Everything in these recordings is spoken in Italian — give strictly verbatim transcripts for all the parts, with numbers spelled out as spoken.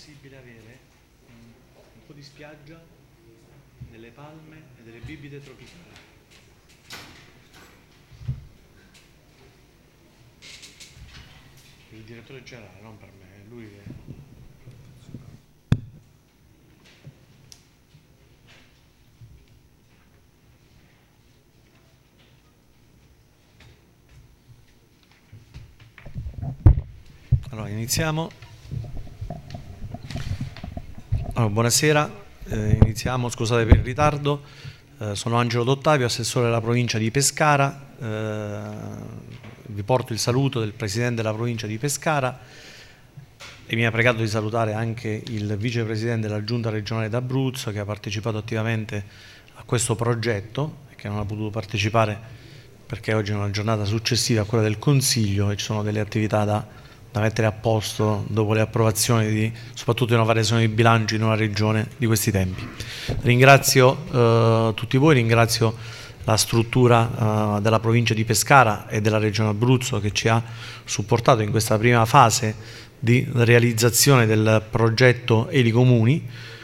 possibile avere un, un po' di spiaggia, delle palme e delle bibite tropicali. Il direttore generale, non per me, è lui che... Allora, iniziamo. Allora, buonasera, eh, iniziamo, scusate per il ritardo. Eh, sono Angelo D'Ottavio, assessore della provincia di Pescara. Eh, vi porto il saluto del presidente della provincia di Pescara e mi ha pregato di salutare anche il vicepresidente della giunta regionale d'Abruzzo, che ha partecipato attivamente a questo progetto e che non ha potuto partecipare perché oggi è una giornata successiva a quella del Consiglio e ci sono delle attività da da mettere a posto dopo le approvazioni di, soprattutto di una variazione di bilancio in una regione di questi tempi. Ringrazio eh, tutti voi, ringrazio la struttura eh, della provincia di Pescara e della regione Abruzzo che ci ha supportato in questa prima fase di realizzazione del progetto Elicomuni.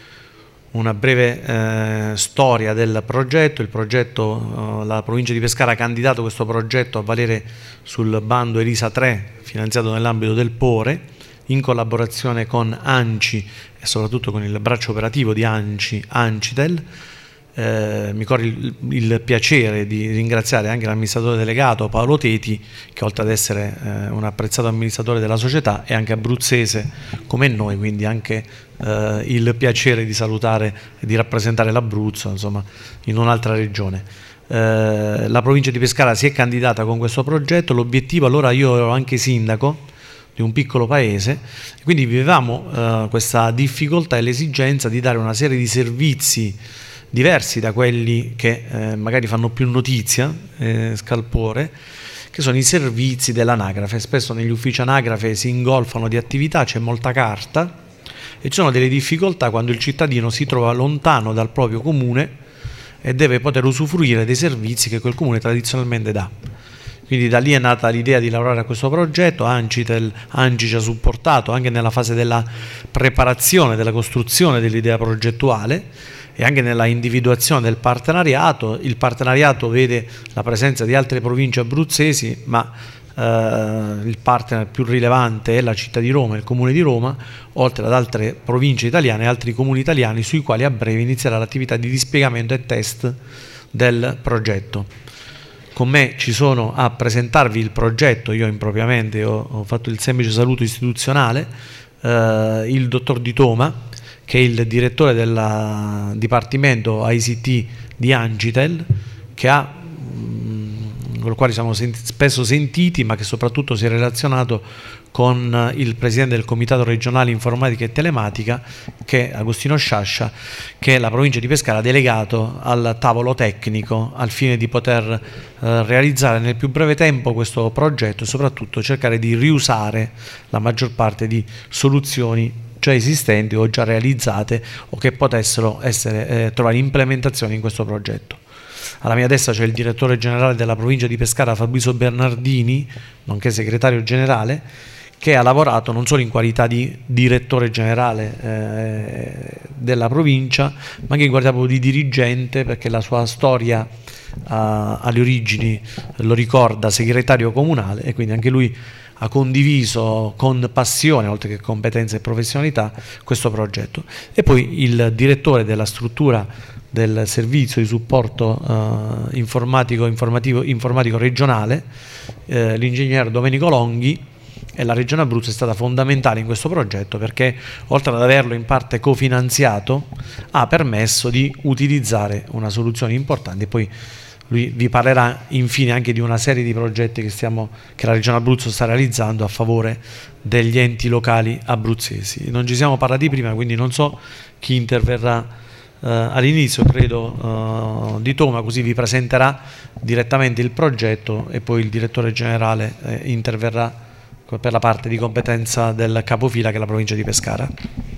Una breve eh, storia del progetto. Il progetto, eh, la provincia di Pescara ha candidato questo progetto a valere sul bando Elisa tre, finanziato nell'ambito del P O R E, in collaborazione con ANCI e soprattutto con il braccio operativo di ANCI, ANCITEL. Eh, mi corre il, il piacere di ringraziare anche l'amministratore delegato Paolo Teti, che oltre ad essere eh, un apprezzato amministratore della società è anche abruzzese come noi, quindi anche eh, il piacere di salutare e di rappresentare l'Abruzzo, insomma, in un'altra regione. Eh, la provincia di Pescara si è candidata con questo progetto. L'obiettivo, allora io ero anche sindaco di un piccolo paese, quindi vivevamo eh, questa difficoltà e l'esigenza di dare una serie di servizi diversi da quelli che eh, magari fanno più notizia, eh, scalpore, che sono i servizi dell'anagrafe. Spesso negli uffici anagrafe si ingolfano di attività, c'è molta carta e ci sono delle difficoltà quando il cittadino si trova lontano dal proprio comune e deve poter usufruire dei servizi che quel comune tradizionalmente dà. Quindi da lì è nata l'idea di lavorare a questo progetto. ANCITEL, ANCI ci ha supportato anche nella fase della preparazione, della costruzione dell'idea progettuale e anche nella individuazione del partenariato. Il partenariato vede la presenza di altre province abruzzesi, ma eh, il partner più rilevante è la città di Roma, il comune di Roma, oltre ad altre province italiane e altri comuni italiani sui quali a breve inizierà l'attività di dispiegamento e test del progetto. Con me ci sono a presentarvi il progetto, io impropriamente ho, ho fatto il semplice saluto istituzionale, eh, il dottor Di Toma, che è il direttore del Dipartimento I C T di ANCITEL, che ha, mh, con il quale siamo senti, spesso sentiti, ma che soprattutto si è relazionato con il presidente del Comitato Regionale Informatica e Telematica, che è Agostino Sciascia, che la provincia di Pescara ha delegato al tavolo tecnico al fine di poter eh, realizzare nel più breve tempo questo progetto e soprattutto cercare di riusare la maggior parte di soluzioni già esistenti o già realizzate o che potessero essere, eh, trovare implementazione in questo progetto. Alla mia destra c'è il direttore generale della provincia di Pescara, Fabrizio Bernardini, nonché segretario generale, che ha lavorato non solo in qualità di direttore generale eh, della provincia, ma anche in qualità di dirigente, perché la sua storia eh, alle origini lo ricorda segretario comunale e quindi anche lui ha condiviso con passione, oltre che competenza e professionalità, questo progetto. E poi il direttore della struttura del servizio di supporto eh, informatico, informativo, informatico regionale, eh, l'ingegner Domenico Longhi, e la Regione Abruzzo è stata fondamentale in questo progetto perché, oltre ad averlo in parte cofinanziato, ha permesso di utilizzare una soluzione importante. Poi lui vi parlerà infine anche di una serie di progetti che, stiamo, che la Regione Abruzzo sta realizzando a favore degli enti locali abruzzesi. Non ci siamo parlati prima, quindi non so chi interverrà eh, all'inizio, credo eh, Di Toma, così vi presenterà direttamente il progetto e poi il direttore generale eh, interverrà per la parte di competenza del capofila, che è la provincia di Pescara.